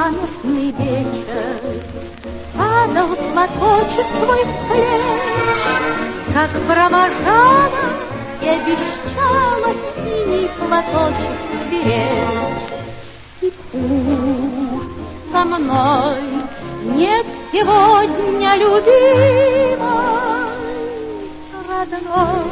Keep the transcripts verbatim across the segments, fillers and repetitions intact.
памятный вечер падал платочек твой с плеч, как провожала и обещала синий платочек сберечь. И пусть со мной нет сегодня любимой, родной,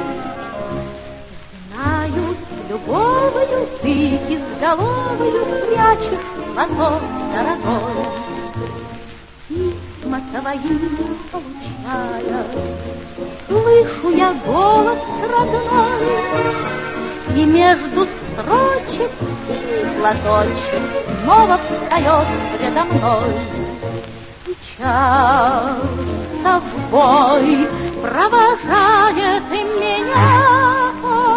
знаю, с любовью ты изголовью прячешь платок дорогой. Письма твои получая, слышу я голос родной, и между строчек синий платочек снова встает предо мной. И часто в бой провожает и меня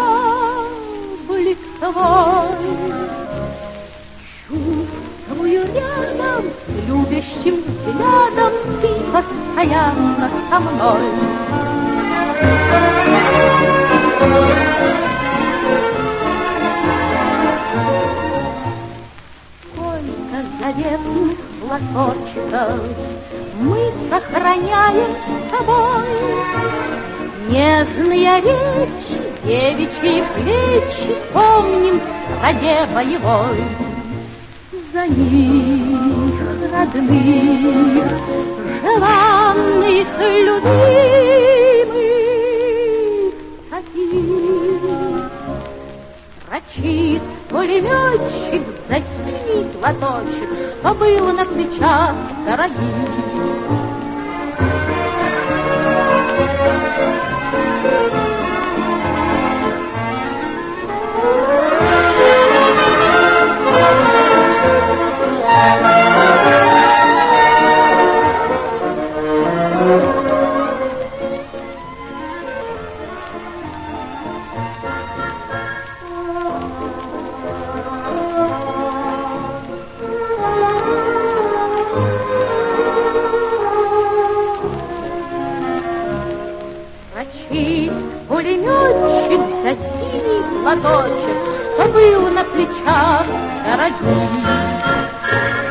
облик твой. Чувствую рядом с любящим взглядом ты постоянно со мной. Сколько заветных платочков мы сохраняем с тобой, нежные речи, девичьи плечи помним в роде боевой. За них, родных, желанных, любимых, таких строчит пулеметчик за синий платочек, что было на плечах дорогих. Строчит пулеметчик за синий платочек, что был на плечах дорогих.